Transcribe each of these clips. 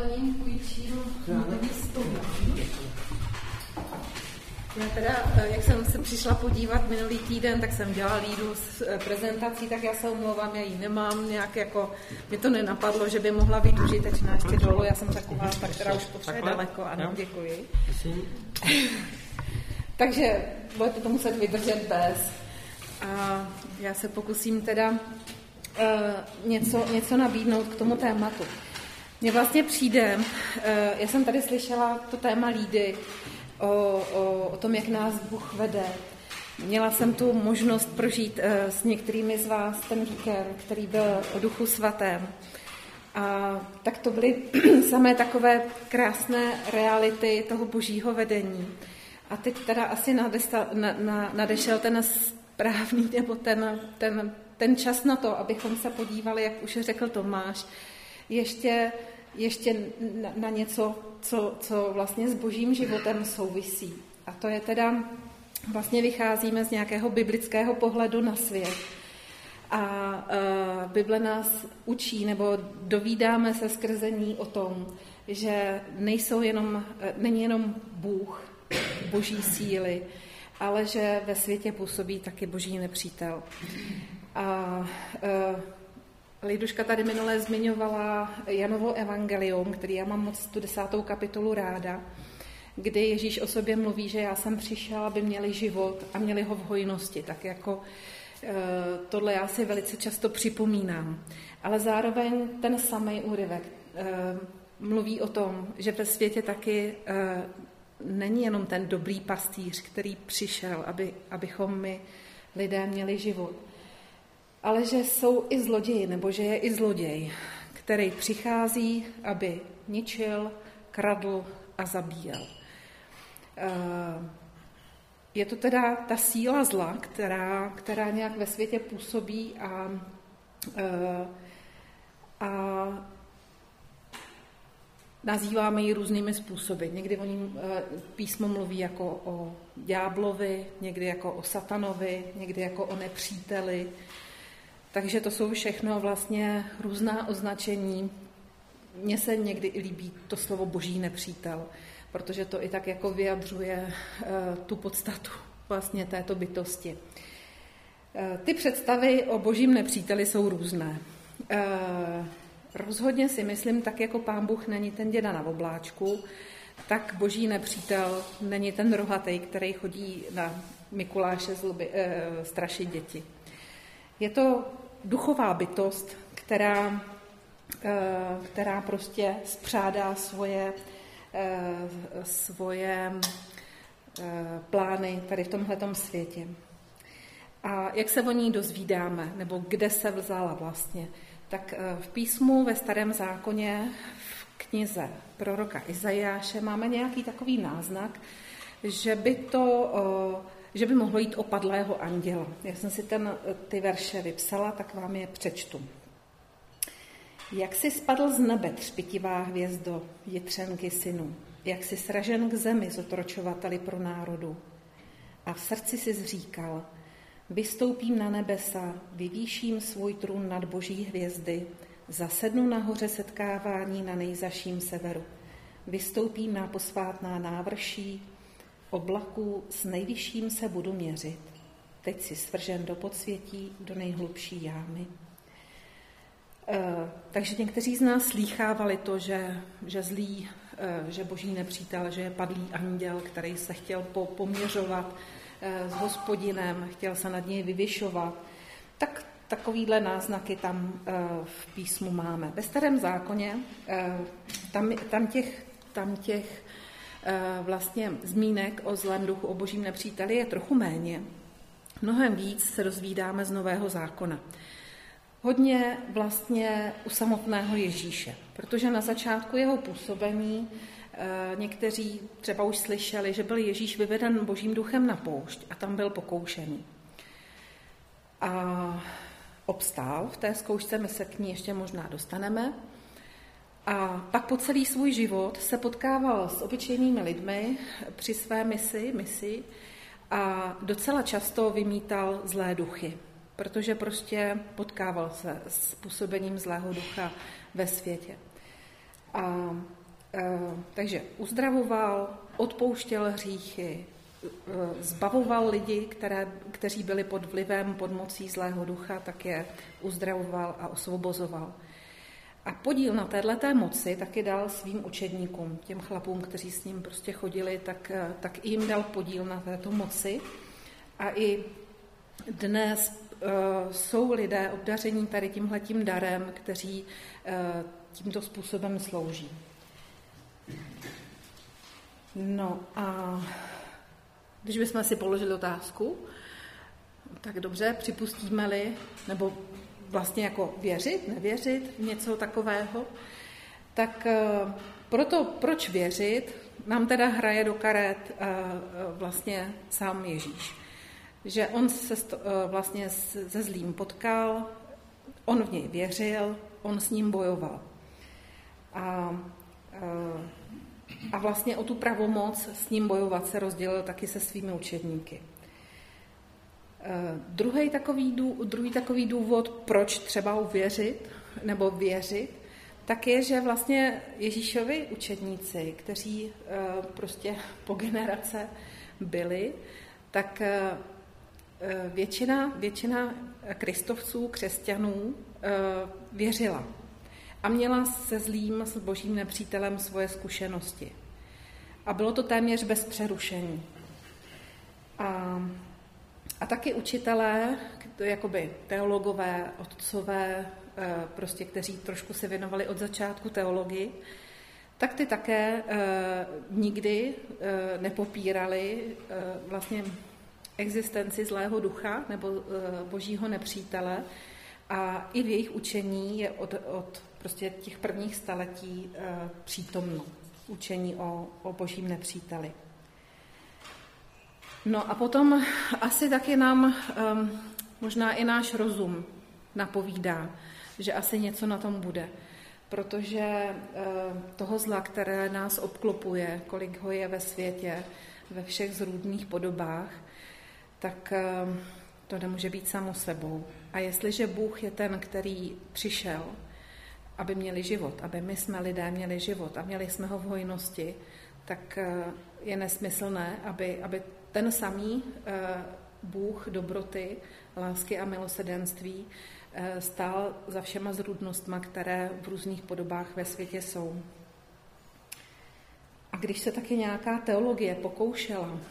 paním půjčím místo. Já teda, jak jsem se přišla podívat minulý týden, tak jsem dělala lídu s prezentací, tak já se omlouvám, já ji nemám nějak jako, mě to nenapadlo, že by mohla být užitečná ještě dolů, já jsem taková, ta, která už potřebuje daleko, ano, děkuji. Takže budete to muset vydržet bez. A já se pokusím teda něco nabídnout k tomu tématu. Mně vlastně přijde, já jsem tady slyšela to téma lídy, o tom, jak nás Bůh vede. Měla jsem tu možnost prožít s některými z vás ten víkend, který byl o Duchu svatém. A tak to byly samé takové krásné reality toho božího vedení. A teď teda asi nadešel ten správný, nebo ten čas na to, abychom se podívali, jak už řekl Tomáš, ještě na něco, co vlastně s božím životem souvisí. A to je teda, vlastně vycházíme z nějakého biblického pohledu na svět. A Bible nás učí, nebo dovídáme se skrze ní o tom, že není jenom Bůh, boží síly, ale že ve světě působí taky boží nepřítel. A Liduška tady minule zmiňovala Janovo evangelium, který já mám moc tu 10. kapitolu ráda, kdy Ježíš o sobě mluví, že já jsem přišel, aby měli život a měli ho v hojnosti. Tak jako tohle já si velice často připomínám. Ale zároveň ten samý úryvek mluví o tom, že ve světě taky není jenom ten dobrý pastýř, který přišel, abychom my lidé měli život, ale že jsou i zloději, nebo že je i zloděj, který přichází, aby ničil, kradl a zabíjel. Je to teda ta síla zla, která nějak ve světě působí a nazýváme ji různými způsoby. Někdy o ní písmo mluví jako o ďáblovi, někdy jako o satanovi, někdy jako o nepříteli. Takže to jsou všechno vlastně různá označení. Mně se někdy i líbí to slovo boží nepřítel, protože to i tak jako vyjadřuje tu podstatu vlastně této bytosti. Ty představy o božím nepříteli jsou různé. Rozhodně si myslím, tak jako Pán Bůh není ten děda na obláčku, tak boží nepřítel není ten rohatej, který chodí na Mikuláše strašit děti. Je to duchová bytost, která prostě spřádá svoje plány tady v tomhletom světě. A jak se o ní dozvídáme, nebo kde se vzala vlastně, tak v písmu ve Starém zákoně v knize proroka Izajáše máme nějaký takový náznak, že by mohlo jít o padlého anděla. Já jsem si ty verše vypsala, tak vám je přečtu. Jak si spadl z nebe, třpitivá hvězdo, jitřenky synu, jak si sražen k zemi, zotročovateli pro národu. A v srdci si zříkal, vystoupím na nebesa, vyvýším svůj trůn nad boží hvězdy, zasednu nahoře setkávání na nejzaším severu. Vystoupím na posvátná návrší, oblaků s nejvyšším se budu měřit. Teď si svržen do podsvětí, do nejhlubší jámy. Takže někteří z nás slýchávali to, že boží nepřítel, že je padlý anděl, který se chtěl poměřovat s Hospodinem, chtěl se nad něj vyvyšovat. Tak takovýhle náznaky tam v písmu máme. Ve Starém zákoně tam těch vlastně zmínek o zlém duchu, o božím nepříteli je trochu méně. Mnohem víc se dozvídáme z Nového zákona. Hodně vlastně u samotného Ježíše, protože na začátku jeho působení někteří třeba už slyšeli, že byl Ježíš vyveden božím duchem na poušť a tam byl pokoušený. A obstál v té zkoušce, my se k ní ještě možná dostaneme. A pak po celý svůj život se potkával s obyčejnými lidmi při své misi a docela často vymítal zlé duchy, protože prostě potkával se s působením zlého ducha ve světě. Takže uzdravoval, odpouštěl hříchy, zbavoval lidi, kteří byli pod vlivem, pod mocí zlého ducha, tak je uzdravoval a osvobozoval. A podíl na téhleté moci taky dal svým učedníkům, těm chlapům, kteří s ním prostě chodili, tak i jim dal podíl na této moci. A i dnes jsou lidé obdaření tady tímhletím darem, kteří tímto způsobem slouží. No a když bychom si položili otázku, tak dobře, připustíme-li, nebo vlastně jako věřit, nevěřit, něco takového, tak proč věřit, nám teda hraje do karet vlastně sám Ježíš. Že on se vlastně se zlým potkal, on v něj věřil, on s ním bojoval. A vlastně o tu pravomoc s ním bojovat se rozdělil taky se svými učedníky. Druhý takový důvod, proč třeba uvěřit nebo věřit, tak je, že vlastně Ježíšovi učedníci, kteří prostě po generace byli, tak většina kristovců, křesťanů věřila a měla se zlým, s božím nepřítelem svoje zkušenosti. A bylo to téměř bez přerušení. A taky učitelé, jakoby teologové, otcové, prostě, kteří trošku se věnovali od začátku teologii, tak ty také nikdy nepopírali vlastně existenci zlého ducha nebo božího nepřítele a i v jejich učení je od prostě těch prvních staletí přítomno učení o božím nepříteli. No a potom asi taky nám možná i náš rozum napovídá, že asi něco na tom bude, protože toho zla, které nás obklopuje, kolik ho je ve světě, ve všech zrůdných podobách, tak to nemůže být samo sebou. A jestliže Bůh je ten, který přišel, aby měli život, aby my jsme lidé měli život a měli jsme ho v hojnosti, tak je nesmyslné, aby ten samý Bůh dobroty, lásky a milosrdenství stál za všema zrůdnostma, které v různých podobách ve světě jsou. A když se taky nějaká teologie pokoušela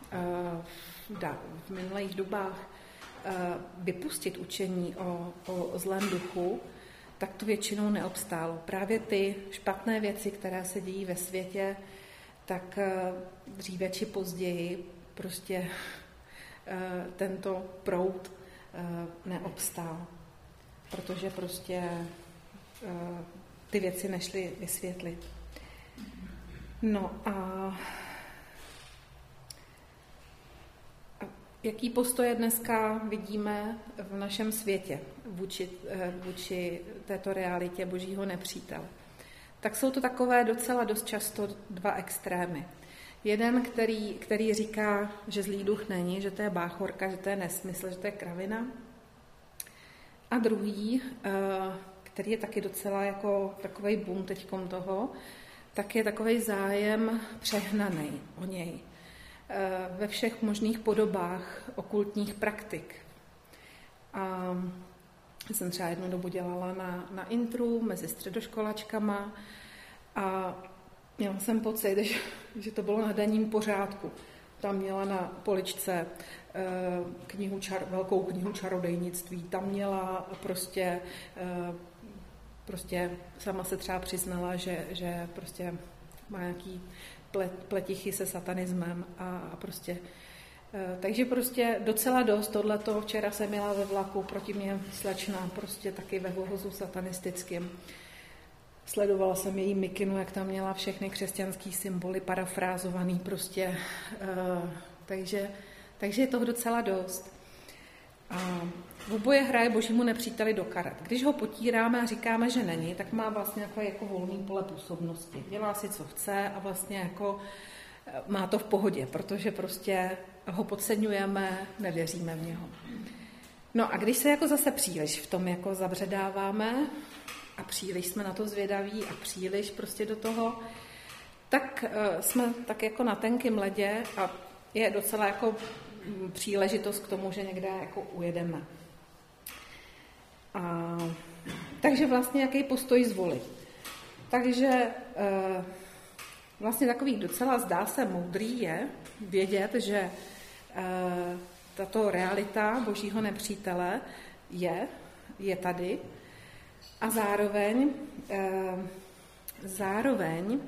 v minulých dobách vypustit učení o zlém duchu, tak to většinou neobstálo. Právě ty špatné věci, které se dějí ve světě, tak dříve či později prostě tento proud neobstál, protože prostě ty věci nešly vysvětlit. No a jaký postoje dneska vidíme v našem světě vůči této realitě božího nepřítele? Tak jsou to takové docela dost často dva extrémy. Jeden, který říká, že zlý duch není, že to je báchorka, že to je nesmysl, že to je kravina. A druhý, který je taky docela jako takovej boom teďkom toho, tak je takovej zájem přehnaný o něj. Ve všech možných podobách okultních praktik. A jsem třeba jednu dobu dělala na intru mezi středoškolačkama a měla jsem pocit, že to bylo na denním pořádku. Tam měla na poličce velkou knihu čarodejnictví, tam měla prostě sama se třeba přiznala, že prostě má nějaký pletichy se satanismem a prostě takže prostě docela dost tohleto. Včera jsem jela ve vlaku, proti mě slečna prostě taky ve vohozu satanistickým. Sledovala jsem její mikinu, jak tam měla všechny křesťanský symboly parafrázovaný prostě. Takže je toho docela dost. A oboje hraje božímu nepříteli do karet. Když ho potíráme a říkáme, že není, tak má vlastně jako volný pole působnosti. Dělá si, co chce a vlastně jako má to v pohodě, protože prostě ho podceňujeme, nevěříme v něho. No a když se jako zase příliš v tom jako zabředáváme, a příliš jsme na to zvědaví a příliš prostě do toho, tak jsme tak jako na tenkým ledě a je docela jako příležitost k tomu, že někde jako ujedeme. Takže vlastně jaký postoj zvolit. Takže vlastně takový docela zdá se moudrý je vědět, že tato realita božího nepřítele je tady a zároveň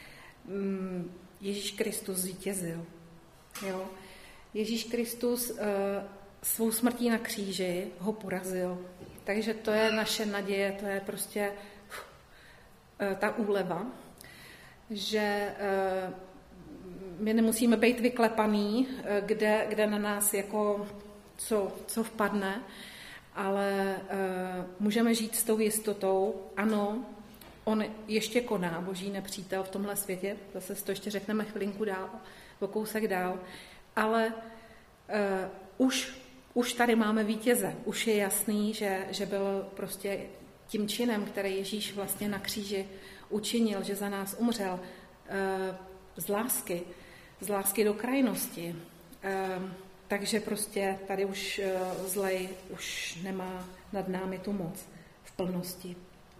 Ježíš Kristus zvítězil. Jo? Ježíš Kristus svou smrtí na kříži ho porazil. Takže to je naše naděje, to je prostě ta úleva, že my nemusíme být vyklepaný, kde na nás jako co vpadne, ale můžeme žít s tou jistotou, ano, on ještě koná, boží nepřítel v tomhle světě, zase to ještě řekneme chvilinku dál, o kousek dál, ale už tady máme vítěze, už je jasný, že byl prostě tím činem, který Ježíš vlastně na kříži učinil, že za nás umřel z lásky do krajnosti. Takže prostě tady už zlej už nemá nad námi tu moc v plnosti.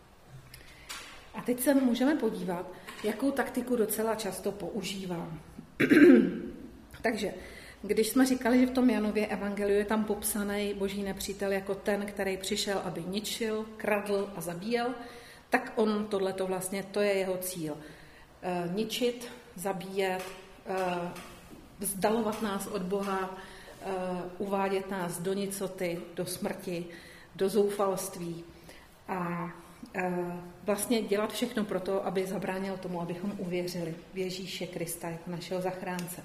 A teď se můžeme podívat, jakou taktiku docela často používám. Takže když jsme říkali, že v tom Janově evangeliu je tam popsaný boží nepřítel jako ten, který přišel, aby ničil, kradl a zabíjel, tak on tohleto vlastně, to je jeho cíl. Ničit, zabíjet, vzdalovat nás od Boha, uvádět nás do nicoty, do smrti, do zoufalství a vlastně dělat všechno pro to, aby zabránil tomu, abychom uvěřili v Ježíše Krista jako našeho zachránce.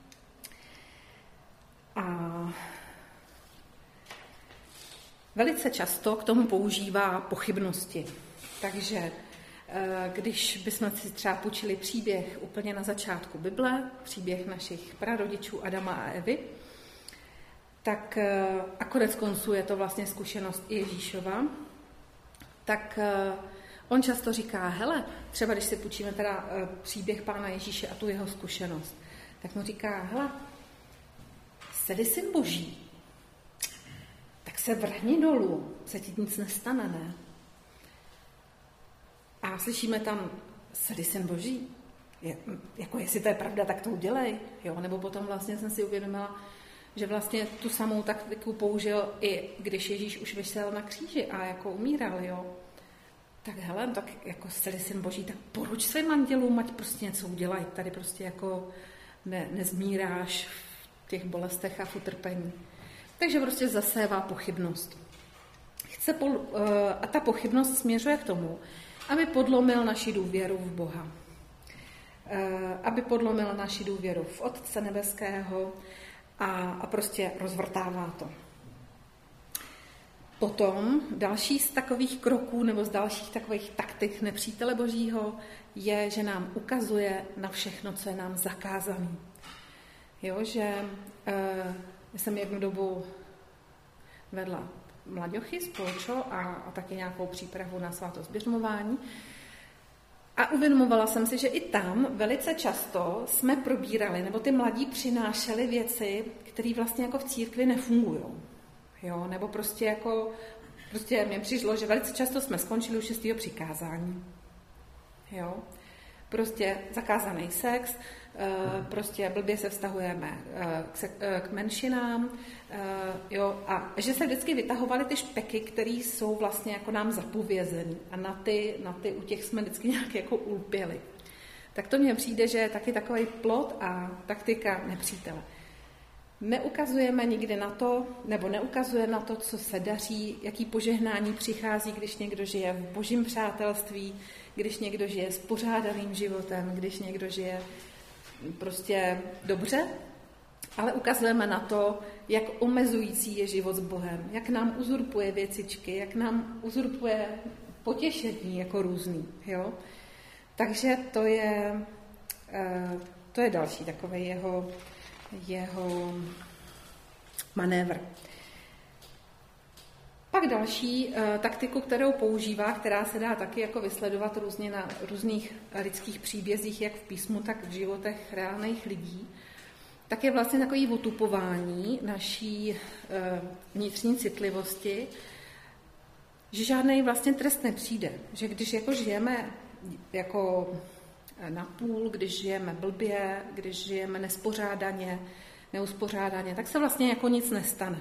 A velice často k tomu používá pochybnosti. Takže když bychom si třeba půjčili příběh úplně na začátku Bible, příběh našich prarodičů Adama a Evy, tak a konec konců je to vlastně zkušenost i Ježíšova, tak on často říká, hele, třeba když si půjčíme teda příběh Pána Ježíše a tu jeho zkušenost, tak mu říká, hele, jsi syn Boží, tak se vrhni dolů, se ti nic nestane, ne? A slyšíme tam, jsi syn Boží, jako jestli to je pravda, tak to udělej, jo? Nebo potom vlastně jsem si uvědomila, že vlastně tu samou taktiku použil i když Ježíš už visel na kříži a jako umíral, jo? Tak hele, tak jako jsi syn Boží, tak poruč svým andělům, ať prostě něco udělají, tady prostě jako nezmíráš v těch bolestech a v utrpení. Takže prostě zasévá pochybnost. A ta pochybnost směřuje k tomu, aby podlomil naši důvěru v Boha. Aby podlomil naši důvěru v Otce nebeského a prostě rozvrtává to. Potom další z takových kroků nebo z dalších takových taktik nepřítele Božího je, že nám ukazuje na všechno, co je nám zakázané. Jo, že jsem jednu dobu vedla mlaďochy, spolčo a taky nějakou přípravu na svátost běžmování. A uvědomovala jsem si, že i tam velice často jsme probírali, nebo ty mladí přinášeli věci, které vlastně jako v církvi nefungují. Jo, nebo prostě mně přišlo, že velice často jsme skončili u 6. přikázání. Jo, prostě zakázaný sex, prostě blbě se vztahujeme k menšinám, jo, a že se vždycky vytahovaly ty špeky, které jsou vlastně jako nám zapovězený a na ty u těch jsme vždycky nějak jako ulpěli. Tak to mně přijde, že je taky takový plot a taktika nepřítele. Neukazujeme nikdy na to, nebo neukazuje na to, co se daří, jaký požehnání přichází, když někdo žije v božím přátelství, když někdo žije s pořádaným životem, když někdo žije prostě dobře, ale ukazujeme na to, jak omezující je život s Bohem, jak nám uzurpuje věcičky, jak nám uzurpuje potěšení jako různý. Jo? Takže to je další takový jeho manévr. Pak další taktiku, kterou používá, která se dá taky jako vysledovat různě na různých lidských příbězích, jak v písmu, tak v životech reálných lidí, tak je vlastně takový otupování naší vnitřní citlivosti, že žádný vlastně trest nepřijde. Že když jako žijeme jako napůl, když žijeme blbě, když žijeme nespořádaně, neuspořádaně, tak se vlastně jako nic nestane.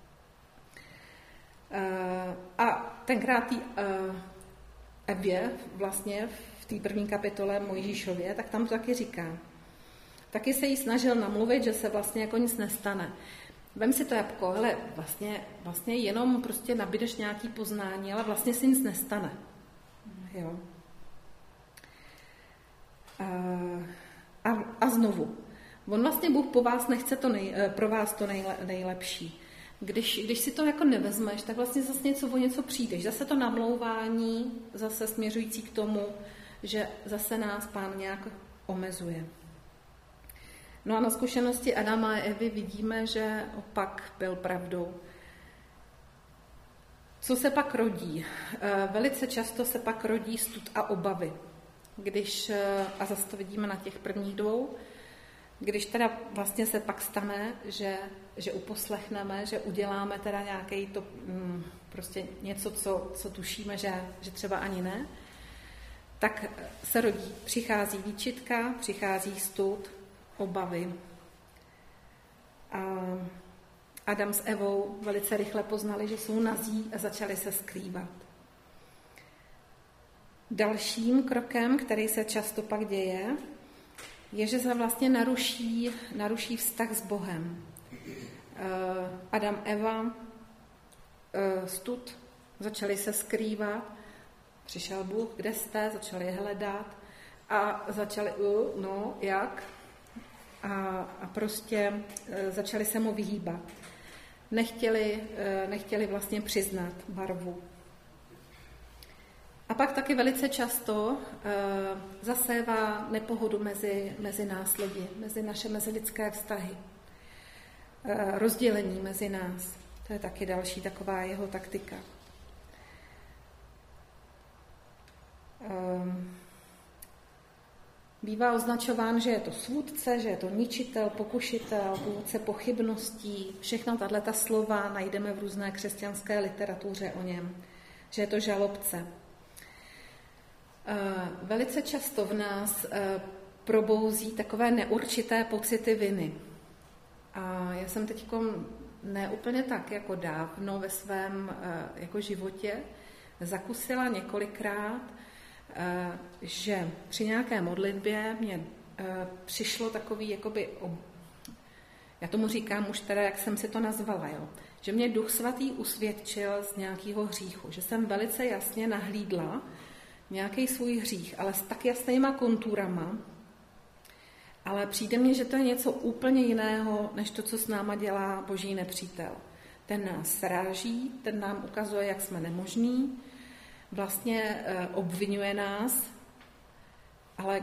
A tenkrát Evě vlastně v té první kapitole Mojžíšově, tak tam to taky říká. Taky se jí snažil namluvit, že se vlastně jako nic nestane. Vem si to jabko, hele, vlastně jenom prostě nabídeš nějaký poznání, ale vlastně si nic nestane. Jo. A znovu, on vlastně Bůh po vás nechce pro vás to nejlepší. Když si to jako nevezmeš, tak vlastně zase o něco přijdeš. Zase to namlouvání, zase směřující k tomu, že zase nás Pán nějak omezuje. No a na zkušenosti Adama a Evy vidíme, že opak byl pravdou. Co se pak rodí? Velice často se pak rodí stud a obavy. A zase to vidíme na těch prvních dvou, když teda vlastně se pak stane, že uposlechneme, že uděláme teda nějaký to, prostě něco, co tušíme, že třeba ani ne, tak se rodí. Přichází výčitka, přichází stud, obavy. A Adam s Evou velice rychle poznali, že jsou nazí a začali se skrývat. Dalším krokem, který se často pak děje, je, že se vlastně naruší vztah s Bohem. Adam, Eva, stud, začali se skrývat, přišel Bůh, kde jste, začali je hledat a začali, jak? A prostě začali se mu vyhýbat. Nechtěli vlastně přiznat barvu. A pak taky velice často zasévá nepohodu mezi nás lidi, mezi naše mezilidské vztahy. Rozdělení mezi nás. To je taky další taková jeho taktika. Bývá označován, že je to svůdce, že je to ničitel, pokušitel, původce pochybností. Všechna tato slova najdeme v různé křesťanské literatuře o něm. Že je to žalobce. Velice často v nás probouzí takové neurčité pocity viny. A já jsem teď ne úplně tak jako dávno ve svém jako životě zakusila několikrát, že při nějaké modlitbě mě přišlo takový, jakoby, já tomu říkám už teda, jak jsem si to nazvala, jo? Že mě Duch Svatý usvědčil z nějakého hříchu, že jsem velice jasně nahlídla nějaký svůj hřích, ale s tak jasnýma konturama, ale přijde mně, že to je něco úplně jiného, než to, co s náma dělá Boží nepřítel. Ten nás sráží, ten nám ukazuje, jak jsme nemožní, vlastně obvinuje nás, ale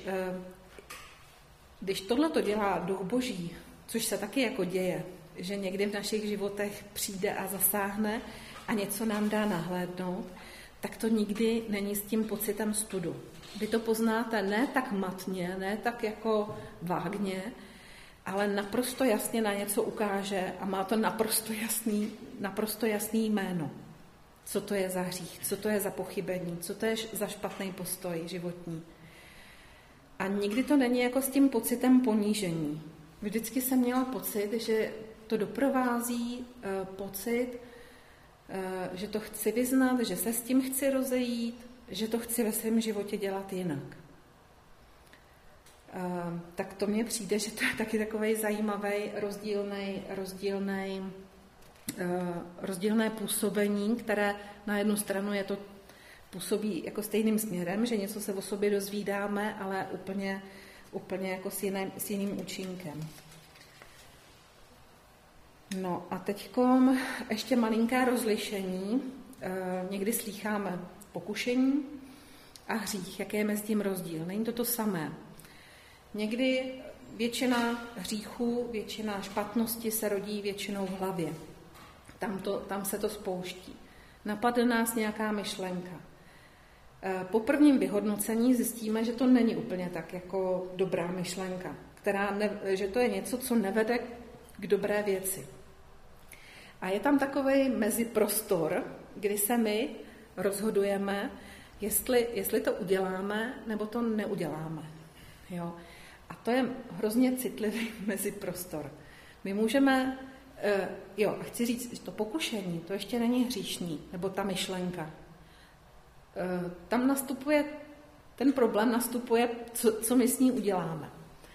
když tohle to dělá Duch Boží, což se taky jako děje, že někdy v našich životech přijde a zasáhne a něco nám dá nahlédnout, tak to nikdy není s tím pocitem studu. Vy to poznáte ne tak matně, ne tak jako vágně, ale naprosto jasně na něco ukáže a má to naprosto jasný jméno. Co to je za hřích, co to je za pochybení, co to je za špatný postoj životní. A nikdy to není jako s tím pocitem ponížení. Vždycky jsem měla pocit, že to doprovází pocit, že to chci vyznat, že se s tím chci rozejít, že to chci ve svém životě dělat jinak. Tak to mně přijde, že to je taky takovej zajímavý, rozdílné působení, které na jednu stranu působí jako stejným směrem, že něco se o sobě dozvídáme, ale úplně jako s jiným účinkem. No a teďkom ještě malinké rozlišení. Někdy slýcháme pokušení a hřích. Jaký je mezi tím rozdíl? Není to to samé. Někdy většina hříchů, většina špatnosti se rodí většinou v hlavě. Tam se to spouští. Napadne nás nějaká myšlenka. Po prvním vyhodnocení zjistíme, že to není úplně tak jako dobrá myšlenka, že to je něco, co nevede k dobré věci. A je tam takový meziprostor, kdy se my rozhodujeme, jestli to uděláme, nebo to neuděláme. Jo? A to je hrozně citlivý meziprostor. My můžeme, chci říct, že to pokušení, to ještě není hříšný, nebo ta myšlenka. Tam ten problém nastupuje, co my s ní uděláme.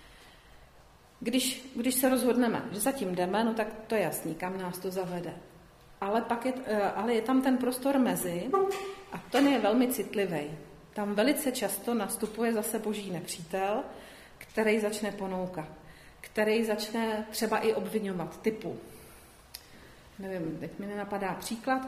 Když se rozhodneme, že zatím jdeme, no tak to je jasný, kam nás to zavede. Ale je tam ten prostor mezi a ten je velmi citlivý. Tam velice často nastupuje zase boží nepřítel, který začne ponoukat, který začne třeba i obviňovat typu. Nevím, teď mi nenapadá příklad.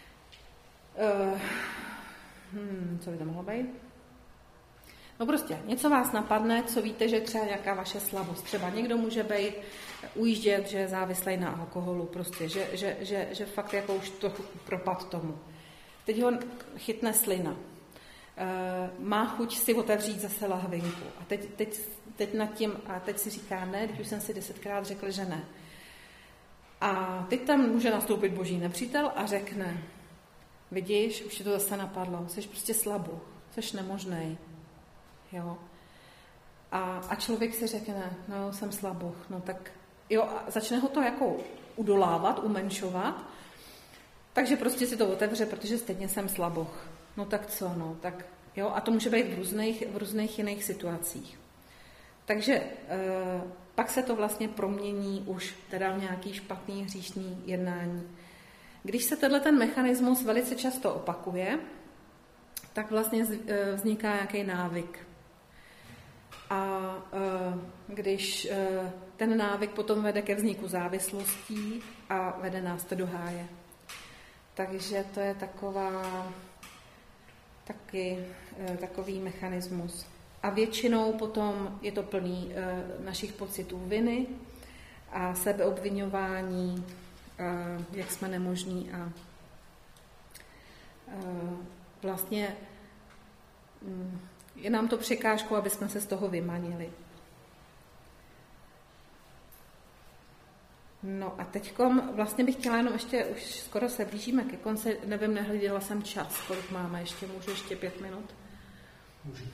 Co by to mohlo být? No prostě, něco vás napadne, co víte, že třeba nějaká vaše slabost. Třeba někdo může být ujíždět, že je závislý na alkoholu, prostě, že fakt jako už to propad tomu. Teď ho chytne slina. Má chuť si otevřít zase lahvinku. A teď nad tím, a teď si říká ne, teď už jsem si 10krát řekl, že ne. A teď tam může nastoupit boží nepřítel a řekne, vidíš, už ti to zase napadlo, jsi prostě slabou, jsi nemožnej. Jo. A člověk si řekne, no jsem slaboch, no tak jo, a začne ho to jako udolávat, umenšovat, takže prostě si to otevře, protože stejně jsem slaboch. No tak co, no tak jo, a to může být v různých jiných situacích. Takže pak se to vlastně promění už teda v nějaký špatný hříšný jednání. Když se ten mechanismus velice často opakuje, tak vlastně vzniká nějaký návyk. A když ten návyk potom vede ke vzniku závislostí a vede nás to do háje. Takže to je takový mechanismus. A většinou potom je to plný našich pocitů viny a sebeobviňování, jak jsme nemožní a vlastně je nám to překážkou, aby jsme se z toho vymanili. No a teďkom vlastně bych chtěla jenom ještě, už skoro se blížíme ke konci, nevím, nehleděla jsem čas, kolik máme ještě, můžu ještě 5 minut? Můžu.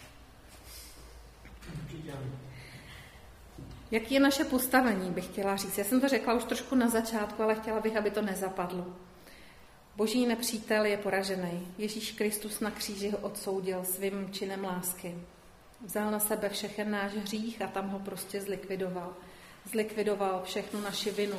Jaký je naše postavení, bych chtěla říct. Já jsem to řekla už trošku na začátku, ale chtěla bych, aby to nezapadlo. Boží nepřítel je poražený. Ježíš Kristus na kříži ho odsoudil svým činem lásky. Vzal na sebe všechen náš hřích a tam ho prostě zlikvidoval. Zlikvidoval všechnu naši vinu,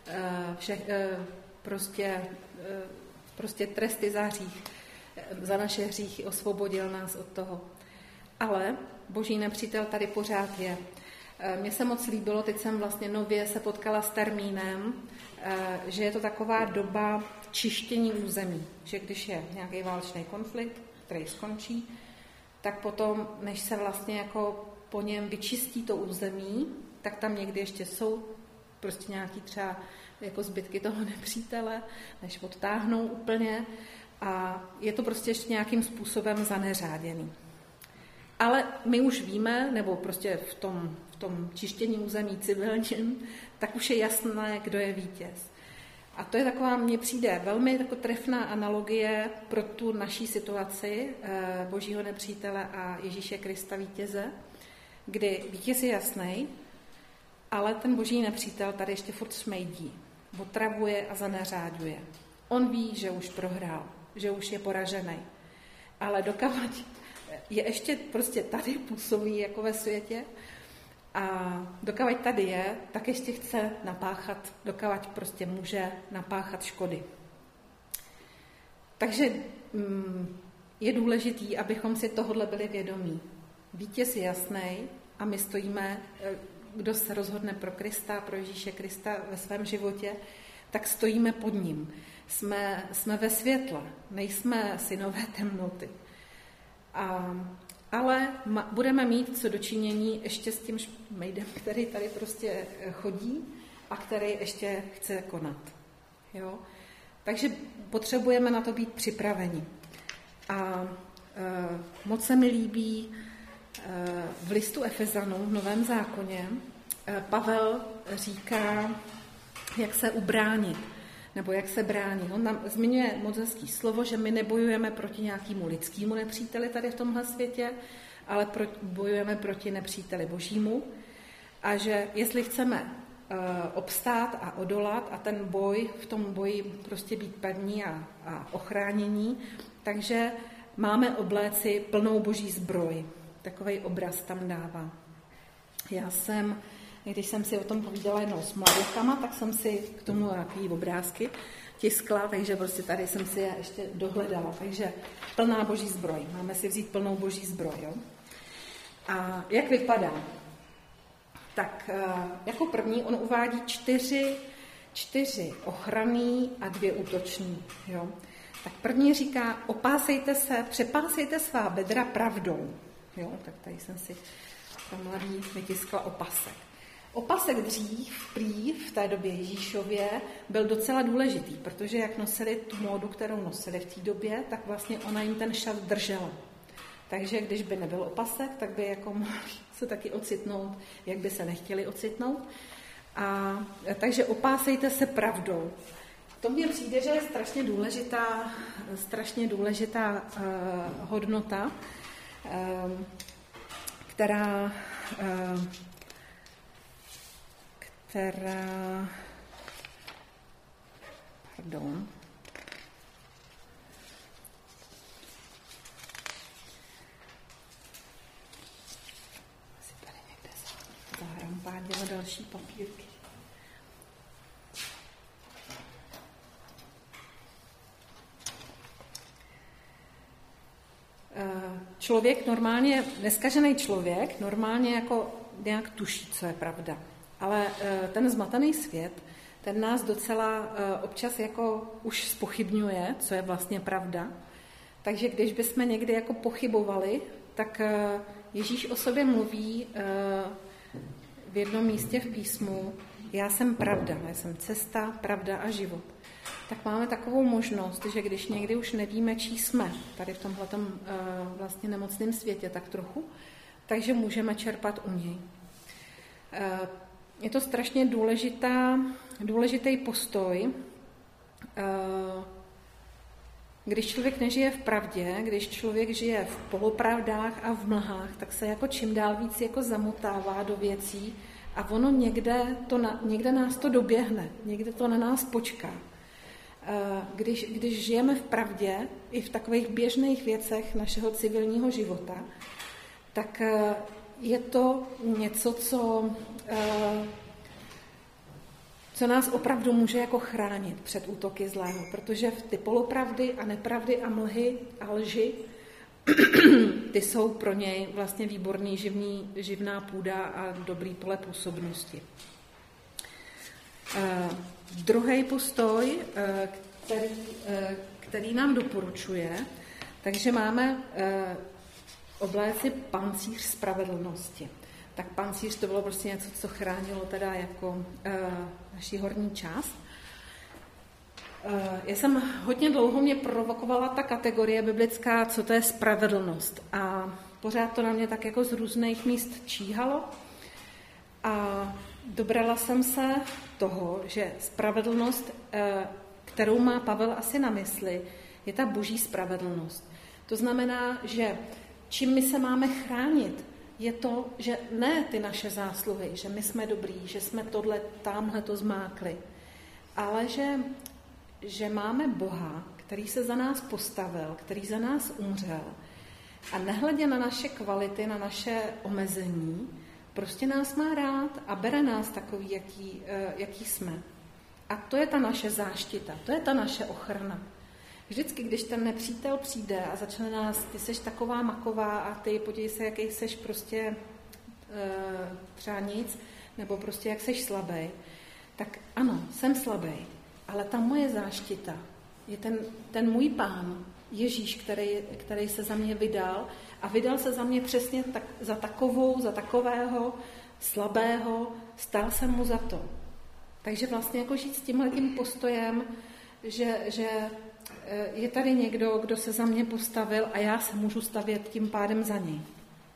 prostě tresty za hřích, za naše hříchy, osvobodil nás od toho. Ale boží nepřítel tady pořád je. Mně se moc líbilo, teď jsem vlastně nově se potkala s termínem, že je to taková doba čištění území, že když je nějaký válečný konflikt, který skončí, tak potom, než se vlastně jako po něm vyčistí to území, tak tam někdy ještě jsou prostě nějaký třeba jako zbytky toho nepřítele, než odtáhnou úplně a je to prostě ještě nějakým způsobem zaneřáděný. Ale my už víme, nebo prostě v tom čištění území civilním, tak už je jasné, kdo je vítěz. A to je taková, mně přijde velmi jako trefná analogie pro tu naší situaci božího nepřítele a Ježíše Krista vítěze, kdy vítěz je jasný, ale ten boží nepřítel tady ještě furt šmejdí, otravuje a zaneřáďuje. On ví, že už prohrál, že už je poražený, ale dokavať je ještě prostě tady působí jako ve světě a dokavať tady je, tak ještě chce napáchat, dokavať prostě může napáchat škody. Takže je důležitý, abychom si tohle byli vědomí. Vítěz je jasný a my stojíme, kdo se rozhodne pro Krista, pro Ježíše Krista ve svém životě, tak stojíme pod ním. Jsme ve světle, nejsme synové temnoty. Ale budeme mít co dočinění ještě s tím šmejdem, který tady prostě chodí a který ještě chce konat. Jo? Takže potřebujeme na to být připraveni. A moc se mi líbí v listu Efezanů v Novém zákoně Pavel říká, jak se ubránit, nebo jak se brání. On nám zmiňuje moc hezký slovo, že my nebojujeme proti nějakému lidskému nepříteli tady v tomhle světě, ale bojujeme proti nepříteli božímu. A že jestli chceme obstát a odolat a ten boj, v tom boji prostě být pevní a ochránění, takže máme obléci plnou boží zbroj. Takovej obraz tam dává. Když jsem si o tom povídala jednou s mladíkama, tak jsem si k tomu takový obrázky tiskla, takže prostě tady jsem si je ještě dohledala. Takže plná boží zbroj. Máme si vzít plnou boží zbroj. Jo? A jak vypadá? Tak jako první on uvádí 4 ochranný a 2 útoční. Jo? Tak první říká, přepásejte svá bedra pravdou. Jo? Tak tady jsem si tam mladý vytiskla opasek. Opasek dřív, prý v té době Ježíšově, byl docela důležitý, protože jak nosili tu módu, kterou nosili v té době, tak vlastně ona jim ten šat držela. Takže když by nebyl opasek, tak by jako mohli se taky ocitnout, jak by se nechtěli ocitnout. Takže opásejte se pravdou. To mně přijde, že je strašně důležitá hodnota, která asi tady někde zahrampádila další papírky. Člověk normálně, neskažený člověk, normálně jako nějak tuší, co je pravda. Ale ten zmatený svět, ten nás docela občas jako už zpochybňuje, co je vlastně pravda. Takže když bychom někdy jako pochybovali, tak Ježíš o sobě mluví v jednom místě v písmu, já jsem pravda, já jsem cesta, pravda a život. Tak máme takovou možnost, že když někdy už nevíme, čí jsme, tady v tomhletom vlastně nemocném světě tak trochu, takže můžeme čerpat u něj. Je to strašně důležitý postoj. Když člověk nežije v pravdě, když člověk žije v polopravdách a v mlhách, tak se jako čím dál víc jako zamotává do věcí a ono někde nás to doběhne, někde to na nás počká. Když žijeme v pravdě i v takových běžných věcech našeho civilního života, tak je to něco, co nás opravdu může jako chránit před útoky zlého, protože ty polopravdy a nepravdy a mlhy a lži, ty jsou pro něj vlastně výborný živná půda a dobrý pole působnosti. Druhý postoj, který nám doporučuje, takže máme obléci pancíř spravedlnosti. Tak pancíř to bylo prostě něco, co chránilo teda jako naši horní část. Já jsem hodně dlouho mě provokovala ta kategorie biblická, co to je spravedlnost. A pořád to na mě tak jako z různých míst číhalo. A dobrala jsem se toho, že spravedlnost, kterou má Pavel asi na mysli, je ta boží spravedlnost. To znamená, že čím my se máme chránit, je to, že ne ty naše zásluhy, že my jsme dobrý, že jsme támhle to zmákli, ale že máme Boha, který se za nás postavil, který za nás umřel a nehledě na naše kvality, na naše omezení, prostě nás má rád a bere nás takový, jaký jsme. A to je ta naše záštita, to je ta naše ochrana. Vždycky, když ten nepřítel přijde a začne nás, ty seš taková maková a ty podívej se, jaký seš prostě třeba nic, nebo prostě jak seš slabý, tak ano, jsem slabý, ale ta moje záštita je ten můj Pán, Ježíš, který se za mě vydal a vydal se za mě přesně za takového slabého, stál jsem mu za to. Takže vlastně jako žít s tímhletím postojem, že je tady někdo, kdo se za mě postavil a já se můžu stavět tím pádem za něj.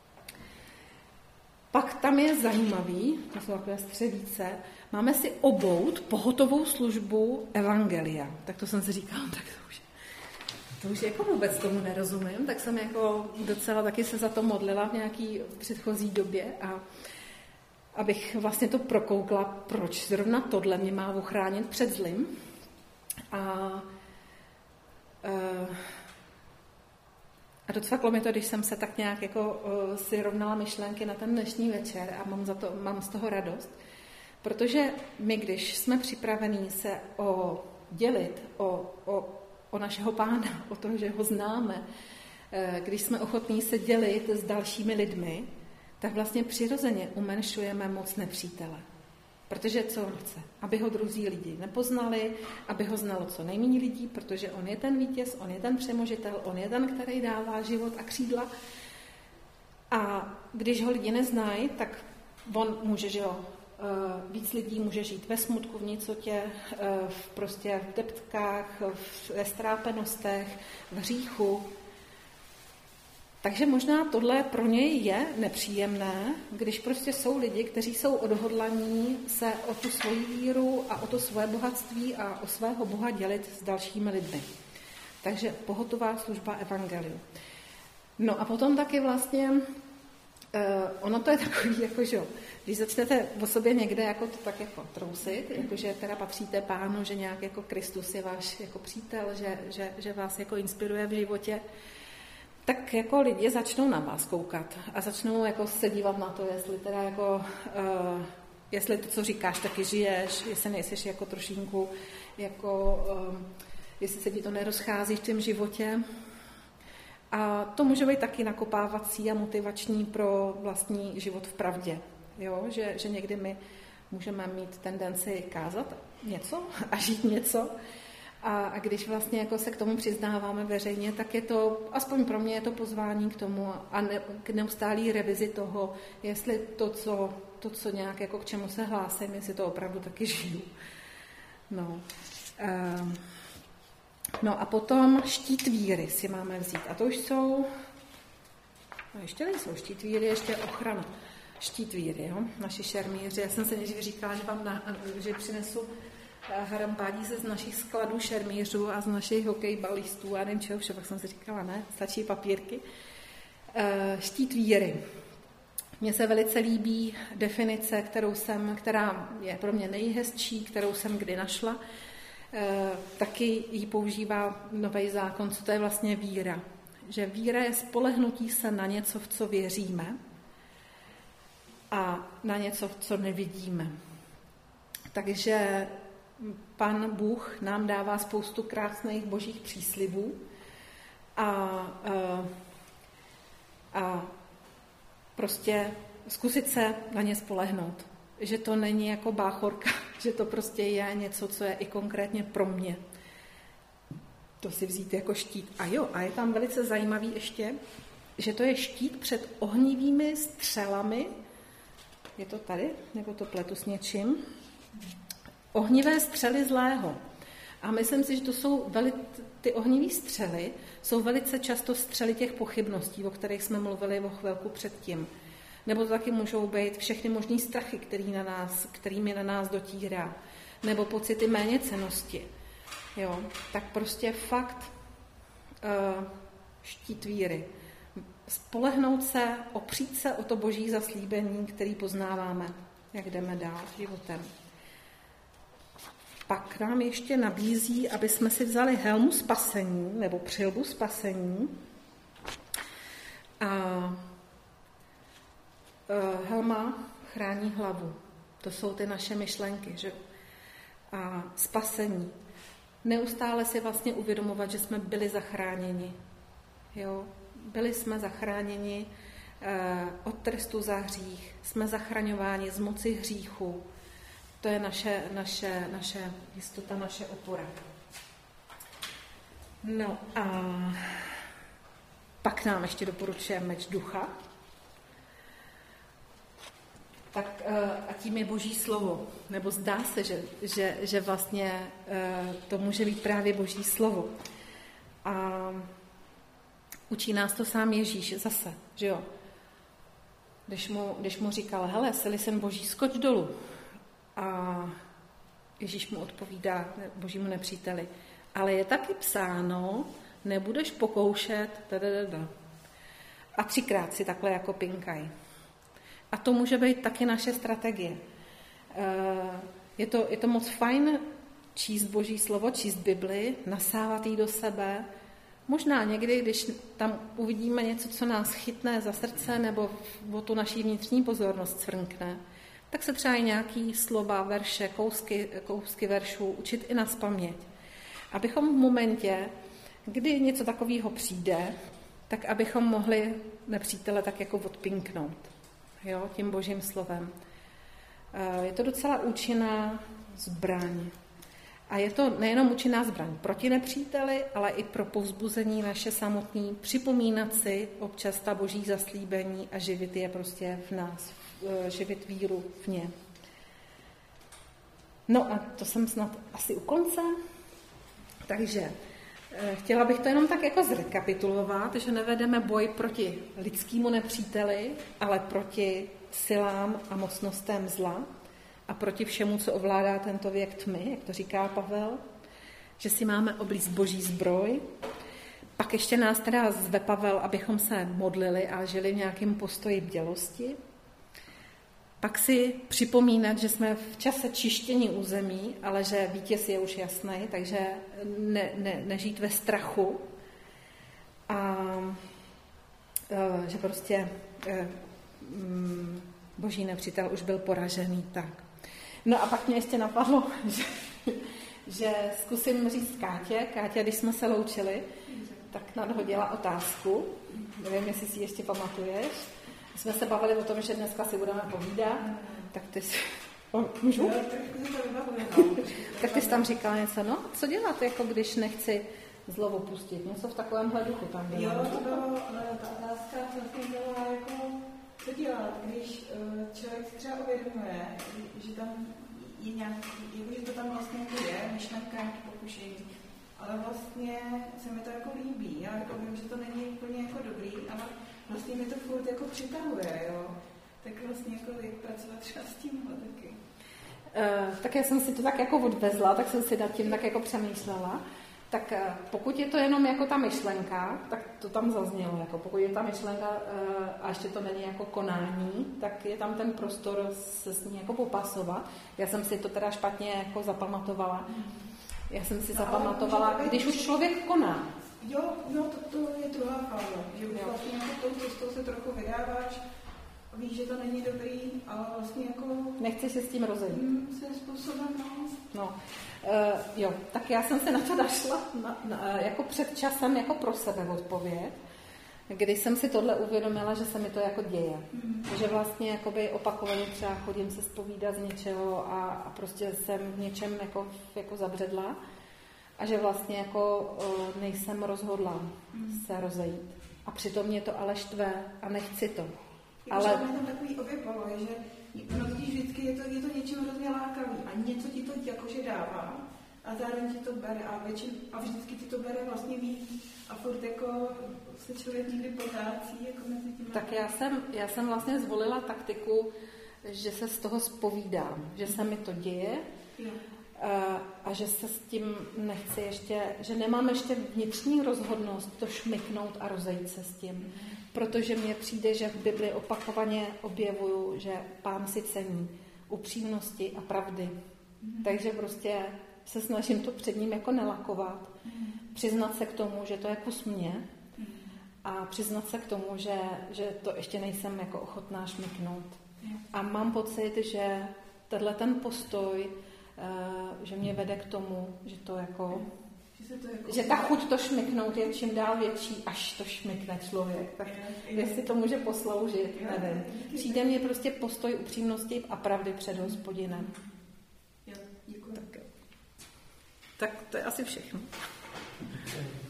Pak tam je zajímavý, to jsou takové střevíce, máme si obout pohotovou službu evangelia. Tak to jsem si říkala, tak to už jako vůbec tomu nerozumím, tak jsem jako docela taky se za to modlila v nějaký předchozí době a abych vlastně to prokoukla, proč zrovna tohle mě má ochránit před zlým. A docvaklo mi to, když jsem se tak nějak jako si rovnala myšlenky na ten dnešní večer a mám z toho radost, protože my, když jsme připravení se dělit o našeho Pána, o to, že ho známe, když jsme ochotní se dělit s dalšími lidmi, tak vlastně přirozeně umenšujeme moc nepřítele. Protože co on chce? Aby ho druzí lidi nepoznali, aby ho znalo co nejméně lidí, protože on je ten vítěz, on je ten přemožitel, on je ten, který dává život a křídla. A když ho lidi neznají, tak on může, že jo, víc lidí může žít ve smutku, v nicotě, prostě v deptkách, ve strápenostech, v hříchu. Takže možná tohle pro něj je nepříjemné, když prostě jsou lidi, kteří jsou odhodlaní se o tu svoji víru a o to svoje bohatství a o svého Boha dělit s dalšími lidmi. Takže pohotová služba evangeliu. No a potom taky vlastně, ono to je takový, jakože, když začnete o sobě někde jako to tak jako trousit, jakože teda patříte Pánu, že nějak jako Kristus je váš jako přítel, že vás jako inspiruje v životě, tak jako lidi začnou na vás koukat a začnou jako se dívat na to, jestli teda jako, jestli to, co říkáš, taky žiješ, jestli nejsi jako trošinku, jako, jestli se ti to nerozchází v tom životě. A to může být taky nakopávací a motivační pro vlastní život v pravdě. Jo? Že někdy my můžeme mít tendenci kázat něco a žít něco, a když vlastně jako se k tomu přiznáváme veřejně, tak je to, aspoň pro mě je to pozvání k tomu a k neustálý revizi toho, jestli to, co nějak jako k čemu se hlásím, jestli to opravdu taky žiju. No a potom štít víry si máme vzít. A to už jsou, no ještě nejsou štít víry, ještě ochrana. Štít víry, jo? Naši šermíři. Já jsem se nejdřív říkala, že přinesu harampádí se z našich skladů šermířů a z našich hokejbalistů a nevím čeho, pak jsem si říkala, ne, stačí papírky. Štít víry. Mně se velice líbí definice, která je pro mě nejhezčí, kterou jsem kdy našla. Taky ji používá Nový zákon, co to je vlastně víra. Že víra je spolehnutí se na něco, v co věříme a na něco, v co nevidíme. Takže Pan Bůh nám dává spoustu krásných božích příslibů a prostě zkusit se na ně spolehnout. Že to není jako báchorka, že to prostě je něco, co je i konkrétně pro mě. To si vzít jako štít. A je tam velice zajímavý ještě, že to je štít před ohnivými střelami. Je to tady? Nebo to pletu s něčím? Ohnivé střely zlého. A myslím si, že to jsou ty ohnivé střely jsou velice často střely těch pochybností, o kterých jsme mluvili o chvilku předtím. Nebo to taky můžou být všechny možný strachy, kterými na nás dotírá. Nebo pocity méněcennosti. Jo, tak prostě fakt štít víry. Spolehnout se, opřít se o to boží zaslíbení, který poznáváme, jak jdeme dál životem. Pak nám ještě nabízí, aby jsme si vzali helmu spasení, nebo přilbu spasení. A helma chrání hlavu. To jsou ty naše myšlenky, že? A spasení. Neustále si vlastně uvědomovat, že jsme byli zachráněni. Jo? Byli jsme zachráněni od trestu za hřích. Jsme zachraňováni z moci hříchu. To je naše jistota, naše opora. No a pak nám ještě doporučuje meč ducha. tak a tím je Boží slovo. Nebo zdá se, že vlastně to může být právě Boží slovo. A učí nás to sám Ježíš zase, že jo. Když mu říkal, hele, syn jsem Boží, skoč dolů. A Ježíš mu odpovídá, Božímu nepříteli, ale je taky psáno, nebudeš pokoušet, a 3krát si takhle jako pinkaj. A to může být taky naše strategie. Je to moc fajn číst Boží slovo, číst Bibli, nasávat jí do sebe. Možná někdy, když tam uvidíme něco, co nás chytne za srdce nebo o tu naší vnitřní pozornost cvrnkne, tak se třeba i nějaký slova, verše, kousky veršů učit i nazpaměť. Abychom v momentě, kdy něco takového přijde, tak abychom mohli nepřítele tak jako odpinknout, jo, tím Božím slovem. Je to docela účinná zbraň. A je to nejenom účinná zbraň proti nepříteli, ale i pro povzbuzení naše samotné, připomínat si občas ta Boží zaslíbení a živit je prostě v nás, živit víru v ně. No a to jsem snad asi u konce. Takže chtěla bych to jenom tak jako zrekapitulovat, že nevedeme boj proti lidskému nepříteli, ale proti silám a mocnostem zla a proti všemu, co ovládá tento věk tmy, jak to říká Pavel, že si máme oblíct Boží zbroj. Pak ještě nás teda zve Pavel, abychom se modlili a žili v nějakém postoji bdělosti. Pak si připomínat, že jsme v čase čištění území, ale že vítěz je už jasný, takže nežít ve strachu a že prostě Boží nepřítel už byl poražený. Tak. No a pak mě ještě napadlo, že zkusím říct Kátě, když jsme se loučili, tak nadhodila otázku, nevím, jestli si ještě pamatuješ. Jsme se bavili o tom, že dneska si budeme povídat, tak ty si... Můžu? Tak ty jsi tam říkala něco, no, co dělat, jako když nechci zlo opustit? Něco v takovémhle duchu tam bylo. Jo, to bylo, ta otázka vlastně byla jako, co dělat, když člověk si třeba uvědomuje, že tam je nějaký, že to tam vlastně je, myšlenka nějaký pokušení, ale vlastně se mi to jako líbí, já jako vím, že to není úplně jako dobrý, ale vlastně mi to furt jako přitahuje, jo. Tak vlastně jako jak pracovat třeba s tímhle taky. Tak já jsem si to tak jako odvezla, tak jsem si nad tím tak jako přemýšlela. Tak pokud je to jenom jako ta myšlenka, tak to tam zaznělo. Jako pokud je ta myšlenka a ještě to není jako konání, tak je tam ten prostor se s ní jako popasovat. Já jsem si to teda špatně jako zapamatovala. Já jsem si zapamatovala, když už člověk koná. Jo, to je druhá fáze, že už vlastně jako tou cestou se trochu vydáváš, víš, že to není dobrý, ale vlastně jako... Nechceš se s tím rozejít. Svým způsobem, no. Jo, tak já jsem se na to našla jako před časem jako pro sebe odpověď, kdy jsem si tohle uvědomila, že se mi to jako děje. Že vlastně jakoby opakovaně třeba chodím se zpovídat z něčeho a prostě jsem v něčem jako zabředla. A že vlastně jako nejsem rozhodlá se rozejít. A přitom mě to ale štve a nechci to. Ale tam takový objevalo, že vždycky je to něčím hrozně lákavý a něco ti to jakože dává a zároveň ti to bere a vždycky ti to bere vlastně víc a furt jako se člověk někdy potácí jako mezi tím. Tak já jsem vlastně zvolila taktiku, že se z toho zpovídám, že se mi to děje. Jo. A že se s tím nechci ještě, že nemám ještě vnitřní rozhodnost to šmyknout a rozejít se s tím. Protože mně přijde, že v Bibli opakovaně objevuju, že Pán si cení upřímnosti a pravdy. Takže prostě se snažím to před ním jako nelakovat. Přiznat se k tomu, že to je kus mě a přiznat se k tomu, že to ještě nejsem jako ochotná šmyknout. A mám pocit, že tenhle ten postoj že mě vede k tomu, že to jako, že ta chuť to šmyknout je čím dál větší, až to šmykne člověk. Tak jestli to může posloužit, nevím. Přijde mně prostě postoj upřímnosti a pravdy před Hospodinem. Jo, děkuji. Tak to je asi všechno.